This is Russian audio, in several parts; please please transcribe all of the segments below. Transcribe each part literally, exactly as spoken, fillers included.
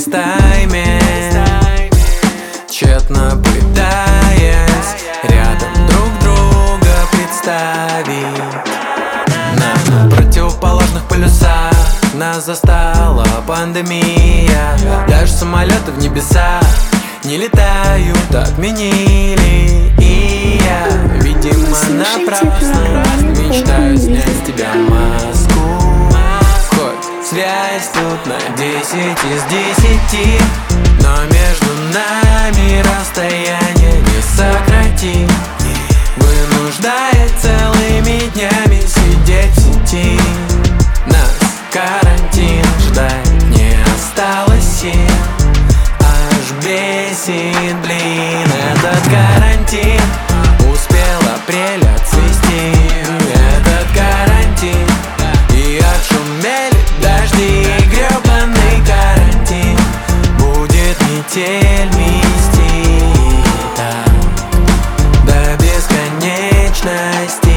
фейстайме, тщетно пытаясь рядом друг друга представить. На противоположных полюсах нас застала пандемия. Даже самолеты в небеса не летают, отменили. И я, видимо, напрасно мечтаю снять с тебя маску. Хоть связь тут на десять из десяти, но между нами расстояние не сократить, вынуждает целыми днями сидеть в сети. Нас карантин ждать не осталось сил, аж бесит, блин, этот карантин. Успел апрель отцвести, этот карантин. И отшумели дожди, гребаный карантин. Будет метель мести до бесконечности.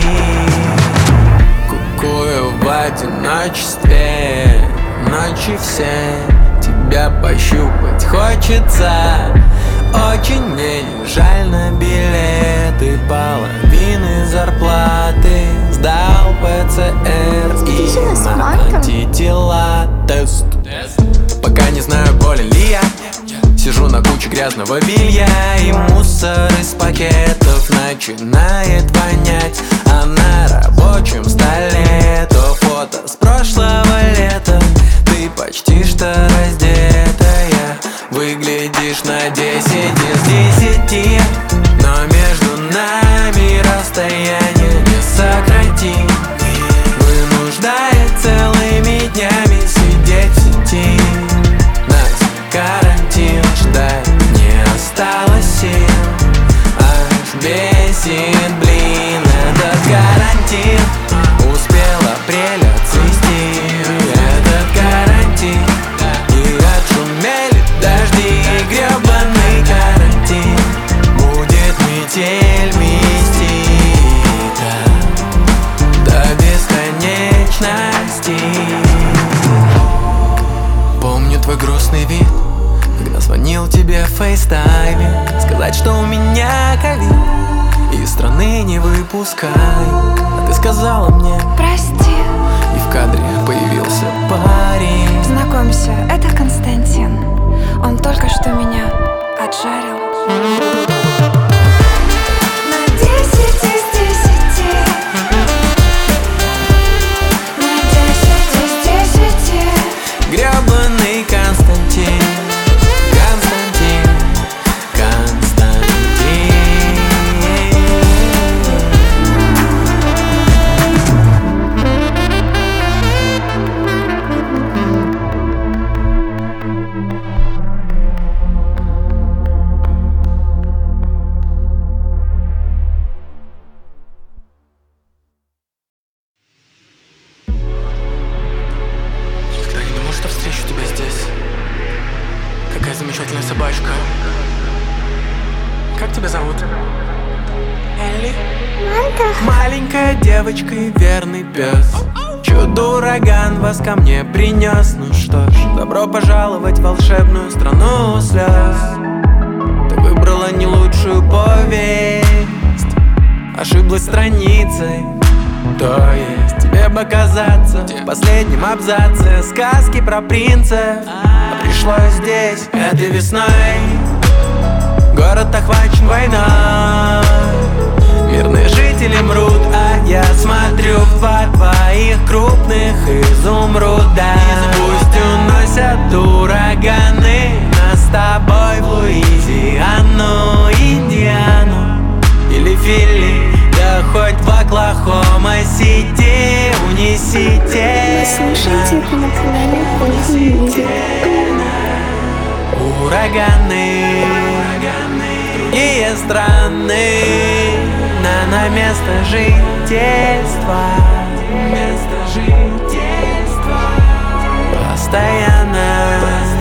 Кукую в одиночестве, ночи все тебя пощупать хочется. Очень мне не жаль на билеты, половины зарплаты сдал ПЦР и на антитела тест. Пока не знаю, болен ли я, сижу на куче грязного белья, и мусор из пакетов начинает вонять. А на рабочем столе то фото с прошлого лета. Ты почти что раздетая, выглядишь на десять из десяти, но между нами расстояние не сократить, вынуждает целыми днями сидеть в сети. Нас карантин ждать не осталось сил, аж бесит, блин, этот карантин. Успел апрель отцвести, этот карантин. И отшумели дожди, гребаный карантин. Будет метель мести до бесконечности. Помню твой грустный вид, когда звонил тебе в фейстайме, сказать, что у меня ковид и из страны не выпускай. А ты сказала мне прости, и в кадре появился парень. Знакомься, это Константин. Он только что меня отжарил. На десять из десяти, на десять из десяти. Гребаный Константин, Константин, Константин. Никогда не думал, что встречу тебя здесь. Какая замечательная собачка. Как тебя зовут? Элли? Маленькая девочка и верный пес. Чудо-ураган вас ко мне принес. Ну что ж, добро пожаловать в волшебную страну слез. Ты выбрала не лучшую повесть, ошиблась страницей. То есть тебе бы казаться в последнем абзаце сказки про принцев. А пришлось здесь этой весной. Город охвачен войной, мирные жители мрут, а я смотрю в два твоих крупных изумруда. Пусть уносят ураганы нас с тобой в Луизиану, Индиану или Фили, да хоть в Оклахома-Сити. Унесите, Слушайте на канале Кухни. ураганы, другие страны, на, на место жительства, место жительства постоянно.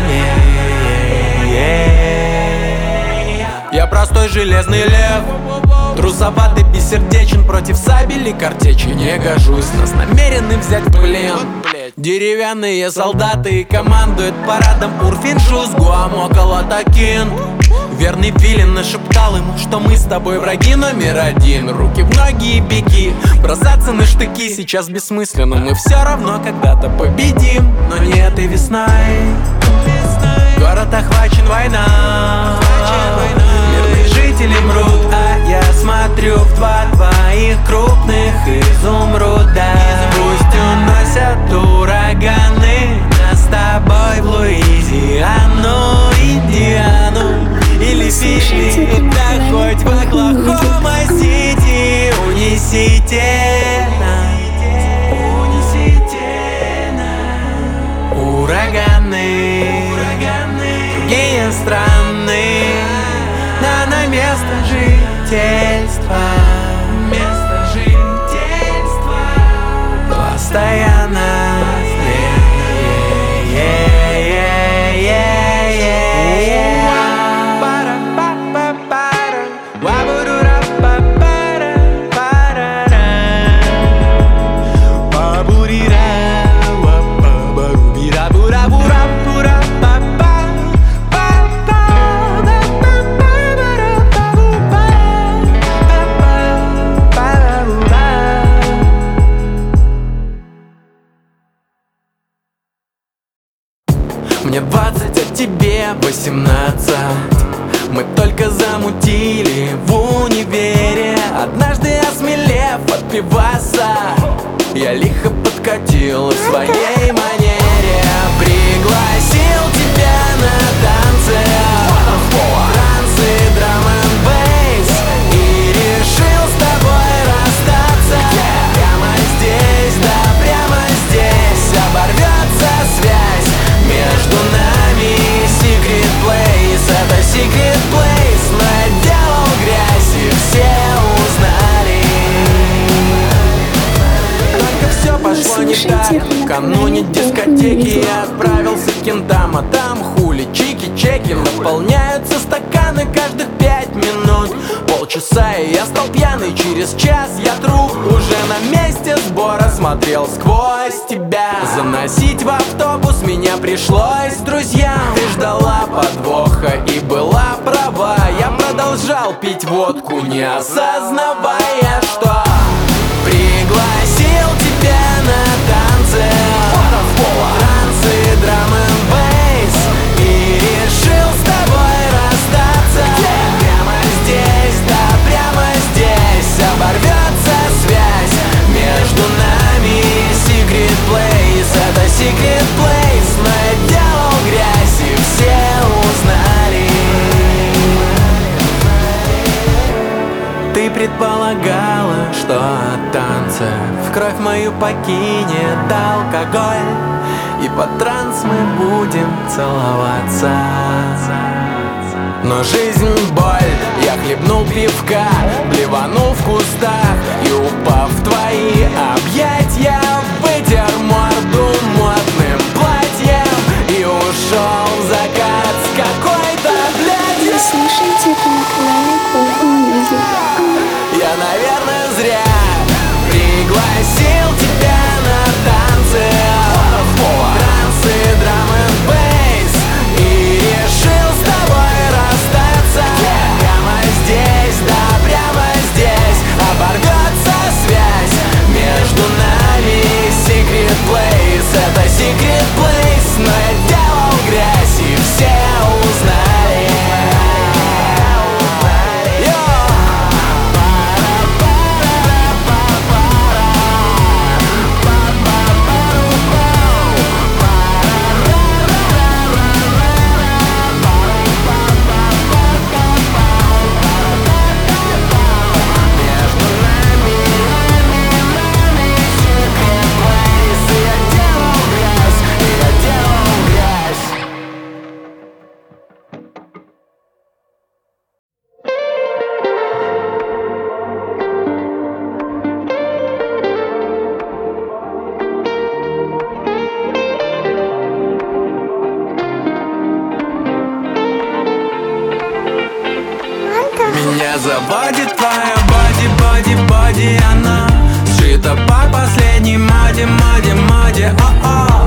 Я простой железный лев, трусоватый, бессердечен, против сабель и картечи не гожусь. Нас намерены взять в плен. Деревянные солдаты командуют парадом Урфиншус, Гуам около Такин. Верный филин нашептал ему, что мы с тобой враги номер один. Руки в ноги и беги, бросаться на штыки сейчас бессмысленно. Мы все равно когда-то победим, но не этой весной. Город охвачен война, мирные жители мрут, а я смотрю в два твоих крупных изумруда. Пусть уносят ураганы нас с тобой в Луизиану, Индиану или Фили, да хоть в Оклахома-Сити. Унесите нас, унесите нас ураганы, другие страны, да на место жительства, место жительства постоянно. Мне двадцать, а тебе восемнадцать. Мы только замутили в универе. Однажды осмелев от пиваса, я лихо подкатил в своей манере. Пригласил тебя на танцы, танцы драм-н-бейс, и решил с тобой расстаться. Прямо здесь, да прямо здесь оборвется связь между нами. Secret place, это secret place, но я делал грязь и все узнали. Только все пошло не так. Накануне дискотеки я отправился к кентам, а там хули, чики-чеки. Наполняются стаканы каждых пять минут. Полчаса и я стал пьяный, через час я труп. Уже на месте сбора смотрел сквозь тебя. Заносить в автобус меня пришлось друзьям. Ты ждала подвоха и была права. Я продолжал пить водку, не осознавая, что пригласил тебя на танцы, танцы драм-н-бейс, и решил с тобой расстаться. Прямо здесь, да прямо здесь оборвется связь между нами. Secret place, это secret place, но я делал грязь и все узнали. Ты предполагала, что от танцев кровь мою покинет алкоголь, и под транс мы будем целоваться. Но жизнь боль, я хлебнул пивка, блеванул в кустах и, упав в твои объятия, вытер морду модным платьем и ушел в закат с какой-то блядью. Вы слушаете это на канале Coffee Music. Я, наверное, зря пригласил тебя на танцы, танцы драм-н-бейс, и решил с тобой расстаться. Прямо здесь, да прямо здесь оборвется связь между нами. Secret place, это secret place, но я делал грязь и все узнали. Меня заводит твоя боди, боди, боди, она сшита по последней моде, моде, моде, о-о.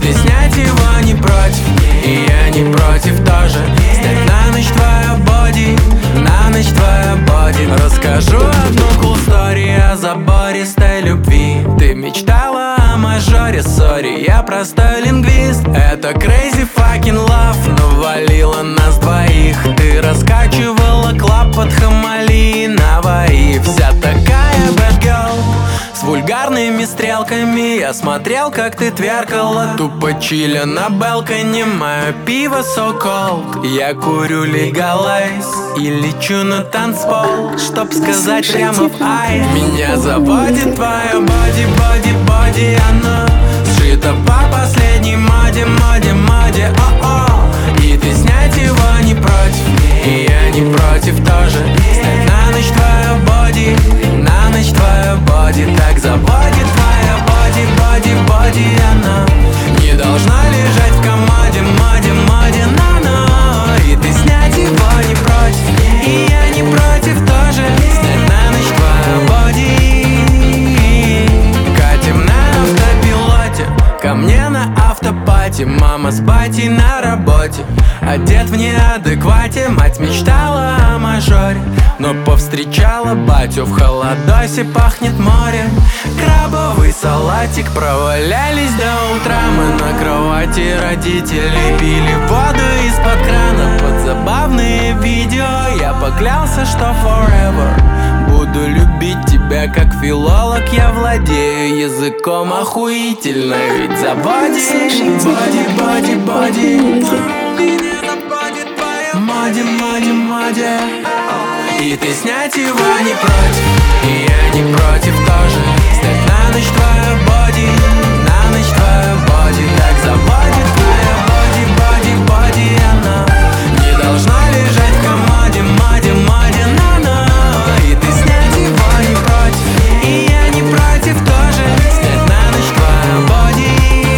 ты снять его не против, и я не против тоже. Снять на ночь твоя боди, на ночь твоя боди. Расскажу одну cool story о забористой любви. Ты мечтала о мажоре, сори, я простой лингвист. Это crazy fucking love, но валила нас двоих. Ты раскачивала клаб под Хамали Наваи. Вся такая bad girl, с вульгарными стрелками. Я смотрел, как ты тверкала, тупо чиля на балконе. Мое пиво so cold. Я курю легалайз и лечу на танцпол, чтоб сказать прямо в ай. Меня заводит твоя боди, боди, боди. Оно сшито по последней моде, моде, моде. О-о. И ты снять его не против, и я не против тоже. Снять на ночь твоя боди, на ночь твоя боди. Так заводит твоя боди, боди, боди. Она не должна лежать в комоде, моде, моде, на-на. И ты снять его не против, и я не против тоже. Снять на ночь твоя боди. Катим на автопилоте ко мне на автопати. Мама с батей на работе, одет в неадеквате. Мать мечтала о мажоре, но повстречала батю в холодосе. Пахнет морем, крабовый салатик. Провалялись до утра мы на кровати. Родители пили воду из-под крана под забавные видео. Я поклялся, что forever буду любить тебя как филолог. Я владею языком охуительно, ведь заводит боди, боди, боди. Моди, моди, моди. И ты снять его не против, и я не против тоже. Снять на ночь твоя боди, на ночь твоя боди. Так заводит твоя боди, боди, боди. Она не должна лежать в комоде, моде, моде, на-на. И ты снять его не против, и я не против тоже. Снять на ночь твоя боди.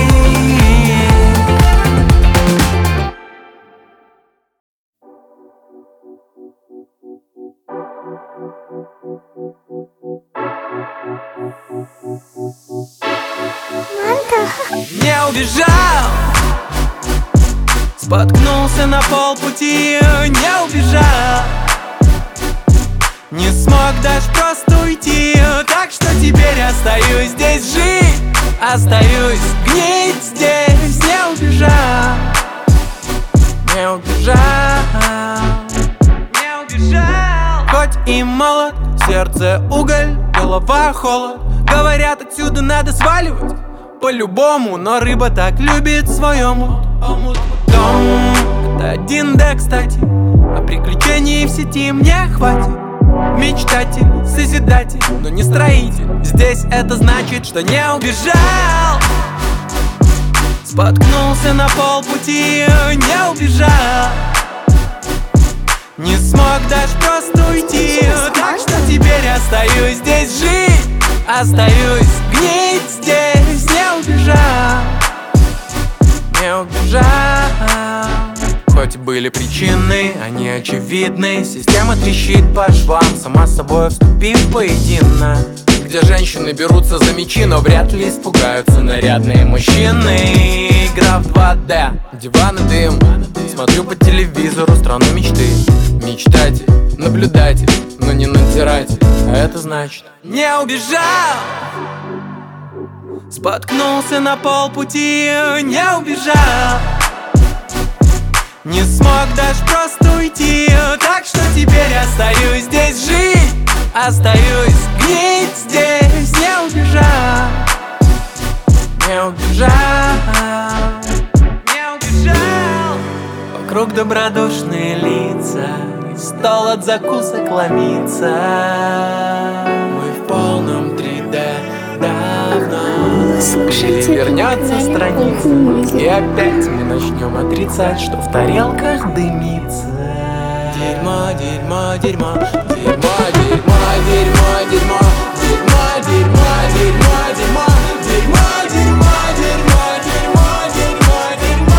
Не убежал, споткнулся на полпути. Не убежал, не смог даже просто уйти. Так что теперь остаюсь здесь жить, остаюсь гнить здесь. Не убежал, не убежал, не убежал. Хоть и молод, сердце уголь, голова холод. Говорят, отсюда надо сваливать по-любому, но рыба так любит свой омут. Дом — это один Д, кстати, а приключений в сети мне хватит. Мечтатель, созидатель, но не строитель. Здесь это значит, что не убежал, споткнулся на полпути. Не убежал, не смог даже просто уйти. Так что теперь остаюсь здесь жить, остаюсь гнить здесь. Не убежал, не убежал. Хоть были причины, они очевидны. Система трещит по швам, сама с собой вступив в поединок. Где женщины берутся за мечи, но вряд ли испугаются нарядные мужчины. Игра в два дэ, диван и дым. Смотрю по телевизору страну мечты. Мечтатель, наблюдатель, но не надзиратель. А это значит не убежал, споткнулся на полпути. Не убежал, не смог даже просто уйти. Так что теперь остаюсь здесь жить, остаюсь гнить здесь. Не убежал, не убежал, не убежал. Вокруг добродушные лица, и стол от закусок ломится. Мы в полном три дэ давно. Или вернется страница, и опять мы начнем отрицать, что в тарелках дымится. Дерьмо, дерьмо, дерьмо, дерьмо, дерьмо, дерьмо, дерьмо, дерьмо, дерьмо, дерьмо, дерьмо, дерьмо, дерьмо, дерьмо, дерьмо, дерьмо, дерьмо.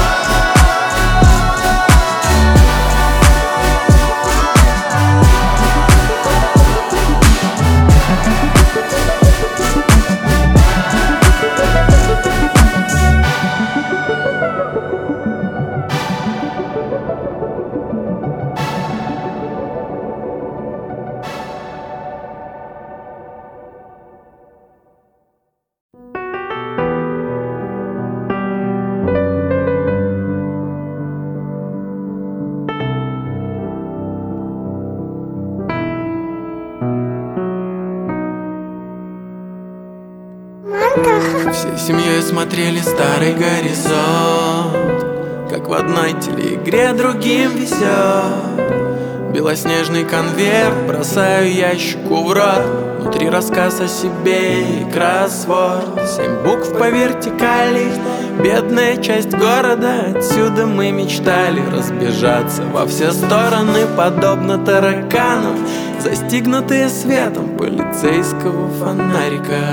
Всей семьей смотрели старый горизонт, как в одной телеигре другим везет. Белоснежный конверт бросаю ящику в рот. Внутри рассказ о себе и кроссворд. Семь букв по вертикали, бедная часть города. Отсюда мы мечтали разбежаться во все стороны, подобно тараканам, застигнутые светом полицейского фонарика.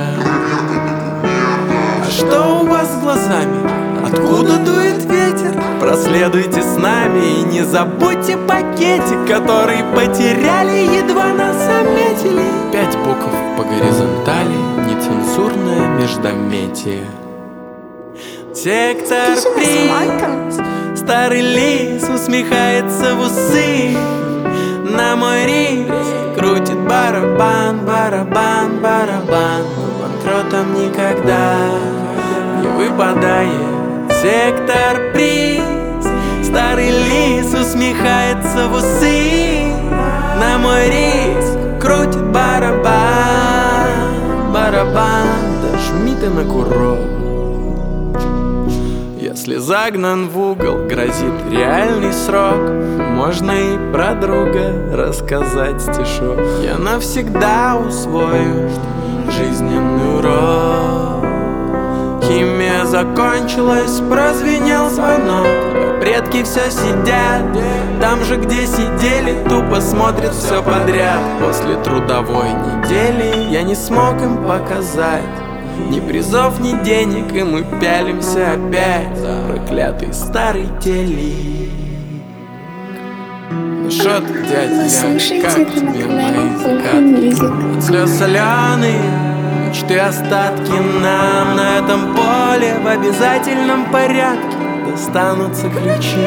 А что у вас с глазами? Откуда дует ветер? Проследуйте с нами и не забудьте пакетик, который потеряли, едва нас заметили. Пять букв по горизонтали, нецензурное междометие. Сектор приз. Старый лис усмехается в усы. На мой рис крутит барабан, барабан, барабан. Но банкротом никогда не выпадает. Сектор приз. Старый лис усмехается в усы. На мой риск крутит барабан, барабан. Дожми ты на курок. Если загнан в угол, грозит реальный срок. Можно и про друга рассказать стишок. Я навсегда усвою жизненный урок. Химия закончилась, прозвенел звонок. Предки все сидят там же, где сидели, тупо смотрят все подряд. После трудовой недели я не смог им показать ни призов, ни денег, и мы пялимся опять за проклятый старый телек. Ну шо ты, дядя, как тебе мои закаты? Слез соленые, мечты остатки. Нам на этом поле в обязательном порядке достанутся ключи.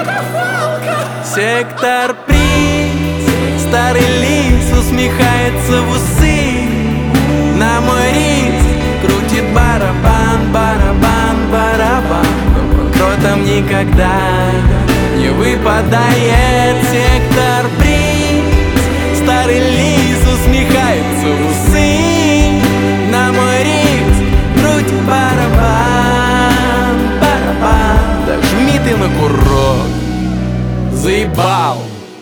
Сектор приз. Старый лис усмехается в усы. На мой риск крутит барабан, барабан, барабан. Но банкротом никогда не выпадает. Сектор приз. Старый лис усмехается в усы. На мой риск крутит барабан, барабан. Дожми ты на курок. Заебал.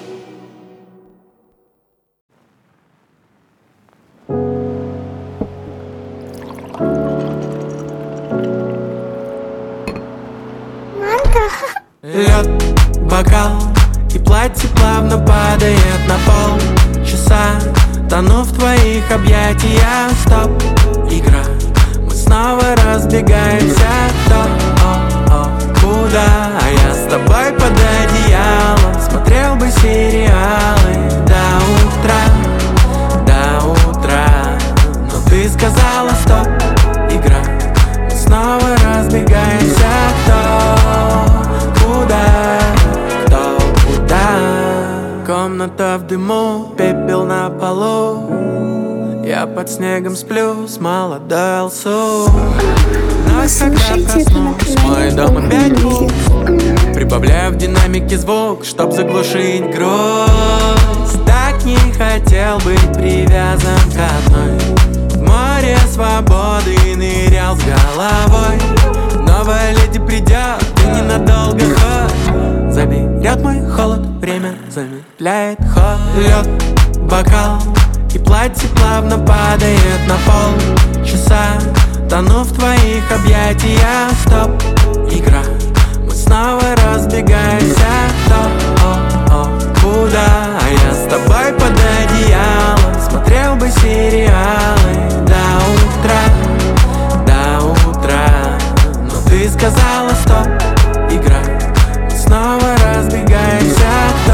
Лед, бокал и платье плавно падает на пол часа. Тону в твоих объятиях. Стоп, игра. Мы снова разбегаемся. Кто, о, о, куда? А я с тобой под одеялом смотрел бы сериалы до утра, до утра. Но ты сказала стоп, игра. Мы снова разбегаемся. Кто, куда? Кто, куда? Комната в дыму, пепел на полу. Я под снегом сплю с молодой алсу. Ночь, когда проснусь, мой дом опять пуст. Прибавляю в динамике звук, чтоб заглушить грусть. Так не хотел быть привязан к одной. В море свободы нырял с головой. Новая леди придет и ненадолго ход. Заберет мой холод, время замедляет ход. Лед, бокал и платье плавно падает на пол часа. Тону в твоих объятиях. Стоп, игра. Мы снова разбегаемся. Кто, о, о, куда? А я с тобой под одеялом смотрел бы сериалы до утра, до утра. Но ты сказала стоп, игра. Мы снова разбегаемся.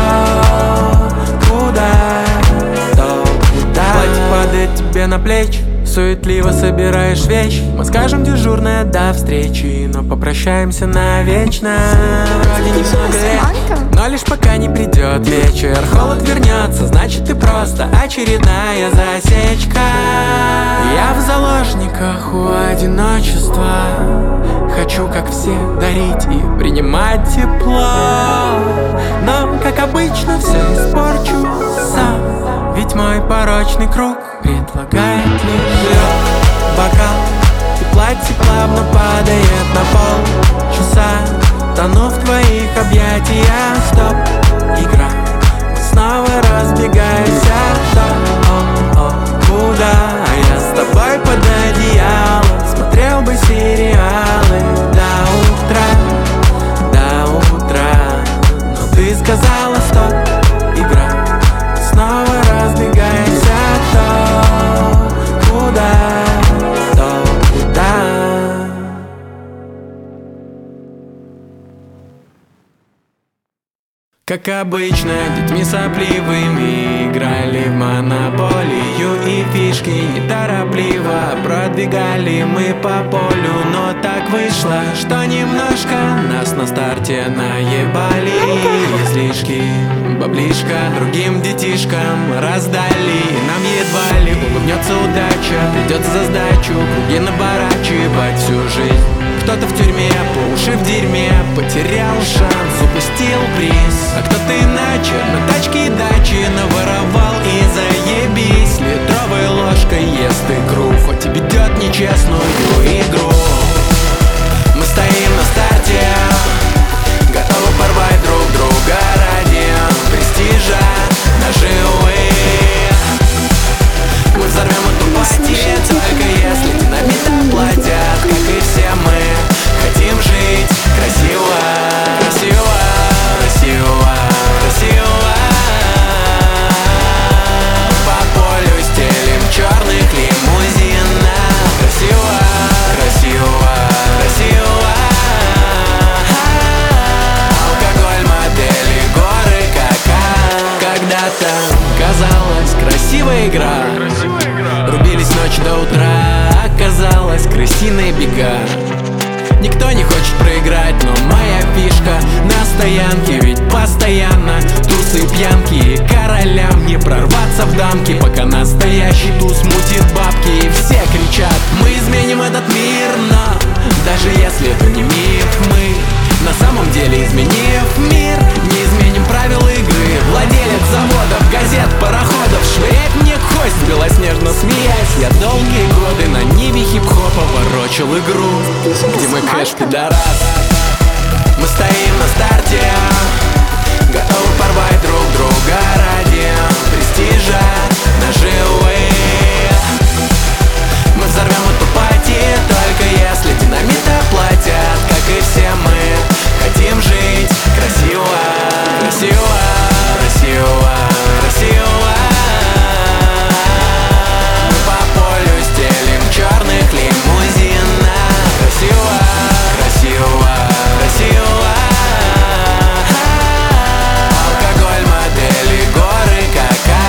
Кто, куда? Кто, куда? Платье падает тебе на плечи. Суетливо собираешь вещи. Мы скажем дежурная до встречи, но попрощаемся навечно. Вроде немного лет, но лишь пока не придет вечер. Холод вернется, значит ты просто очередная засечка. Я в заложниках у одиночества. Хочу, как все, дарить и принимать тепло. Но, как обычно, все испорчу сам. Ведь мой порочный круг предлагает лишь лед, бокал и платье плавно падает на пол часа. Тону в твоих объятиях. Стоп, игра. Мы снова разбегаемся. О, о, куда? А я с тобой под одеялом смотрел бы сериалы до утра, до утра. Но ты сказала стоп, игра. Мы снова разбегаемся. То куда, то куда. Как обычно, детьми сопливыми играли в монополию и фишки неторопливо продвигали мы по полю. Но так вышло, что немножко нас на старте наебали. Излишки, баблишка другим детишкам раздали. Нам едва ли улыбнется удача, придется за сдачу круги наворачивать всю жизнь. Кто-то в тюрьме, по уши в дерьме, потерял шанс, упустил приз. А кто-то иначе на тачке и даче наворовал и заебись. Литровой ложкой ест икру, хоть и ведет нечестную игру. Мы стоим на старте, готовы порвать друг друга ради престижа наживы. Мы взорвем эту пати, только если динамитом платят, как и все мы. Хотим жить красиво, красиво, красиво, красиво. По полю стелим черных лимузинов. Красиво, красиво, красиво. Алкоголь, модели, горы, кака. Когда-то казалось красивая игра, рубились ночь до утра, оказалось крысиные бега. Никто не хочет проиграть, но моя фишка на стоянке, ведь постоянно тусы пьянки. Королям не прорваться в дамки, пока настоящий туз мутит бабки. И все кричат, мы изменим этот мир, но даже если это не миф, мы на самом деле, изменив мир, не изменим правила игры. Владелец заводов, газет, пароходов швыряет мне кость, белоснежно смеясь. Я долгие годы на ниве хип-хопа ворочил игру, где мой кэш пидорас. Мы стоим на старте, готовы порвать друг друга ради престижа наживы. Мы взорвем эту пати, только если динамита платят, как и все мы. Хотим жить красиво, красиво, красиво, красиво. Мы по полю стелим черных лимузинов. Красиво, красиво, красиво. Алкоголь, модели, горы, кака.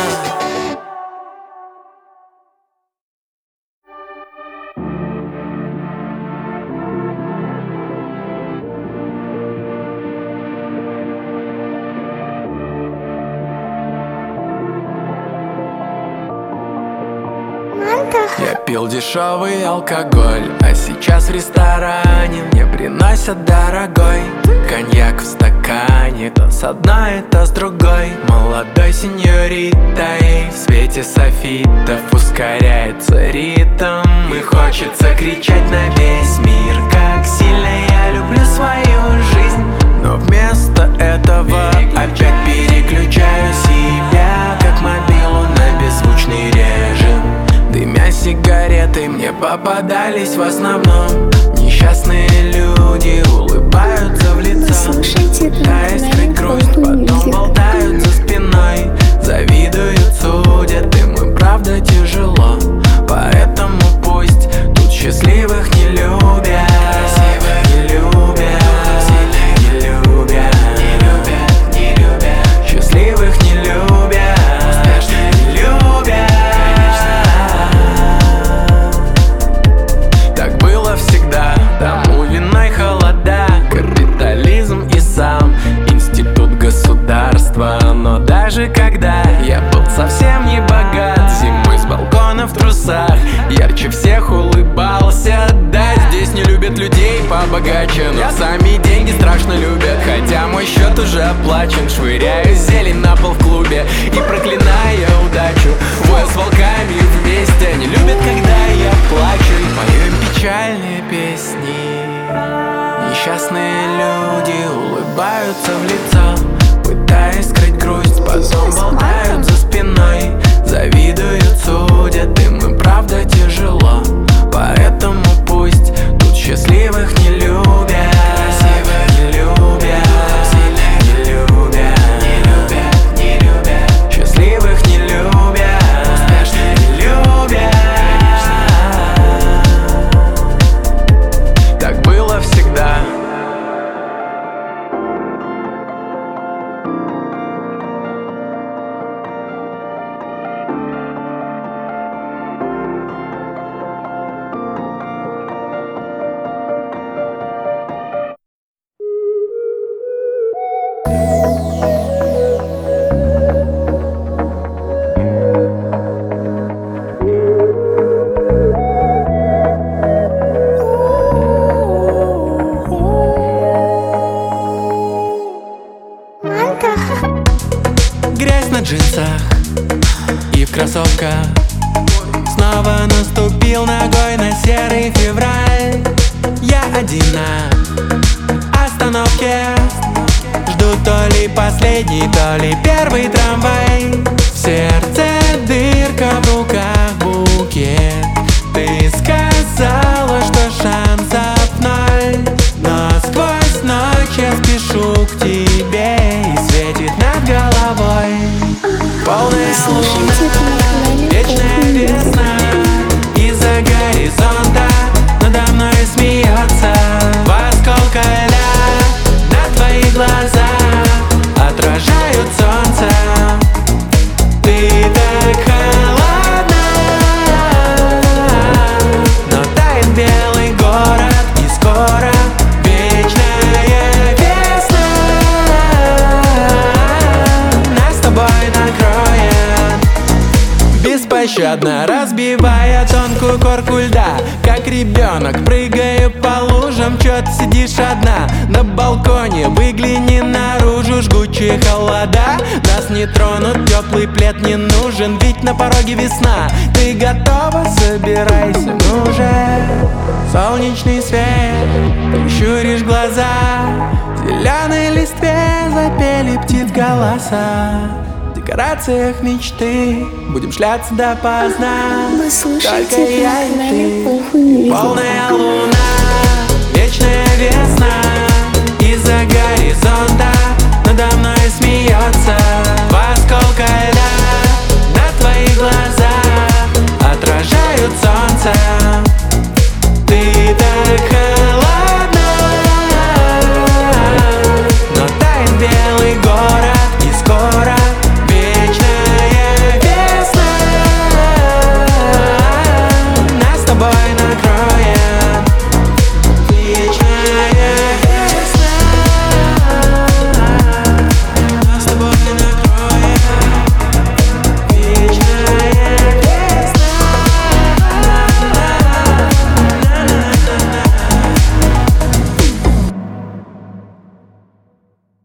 Я пил дешевый алкоголь, а сейчас в ресторане мне приносят дорогой коньяк в стакане. То с одной, то с другой молодой сеньоритой. В свете софитов ускоряется ритм, и хочется кричать на весь мир, как сильно я люблю свою жизнь. Но вместо этого опять переключаю себя, как мобилу на беззвучный режим. Дымя сигареты мне попадались в основном несчастные люди, улыбаются в лицо, пытаясь скрыть грусть, потом болтают за спиной, завидуют, судят, им и правда тяжело. Поэтому пусть тут счастливых не любят, красивых не любят, сильных не любят, не любят, не любят, счастливых не любят, успешных не любят. Так было всегда, тому виной холода, капитализм и сам институт государства. Но даже когда я был совсем не богат, зимой с балкона в трусах ярче всех улыбался. Да, здесь не любят людей побогаче, но сами деньги страшно любят. Хотя мой счет уже оплачен, швыряю зелень на пол в клубе и проклиная удачу. Вою с волками вместе, не любят, когда я плачу, и пою им печаль. Прекрасные люди улыбаются в лицо, пытаясь скрыть грусть, потом болтают за спиной, завидуют, судят, им и правда тяжело. Поэтому пусть тут счастливых не любят, красивых не любят, сильных не любят, не любят, не любят, счастливых не любят, успешных не любят. Так было всегда. Грязь на джинсах и в кроссовках. Снова наступил ногой на серый февраль. Я один на остановке, жду то ли последний, то ли первый трамвай. В сердце дырка, в руках букет. Ты сказала, что шансов ноль, но сквозь ночь я спешу к тебе, и светит над головой полная луна, вечная весна. Из-за горизонта надо мной смеется в осколка льда. На твоих глазах отражают солнце. Ты так холодна, но тает белый город, и скоро вечная весна нас с тобой накроет беспощадно, разбивая тонкую корку льда. Как ребенок прыгаю по лужам, чё ты сидишь одна на балконе? Выгляни наружу, жгучие холода нас не тронут, теплый плед не нужен, ведь на пороге весна. Ты готова? Собирайся, ну же. Солнечный свет, ты щуришь глаза, в зеленой листве запели птиц голоса. В декорациях мечты будем шляться допоздна. Вы слушаете Только я и телеканал ты, Кухня Мьюзик. полная луна, вечная весна. Из-за горизонта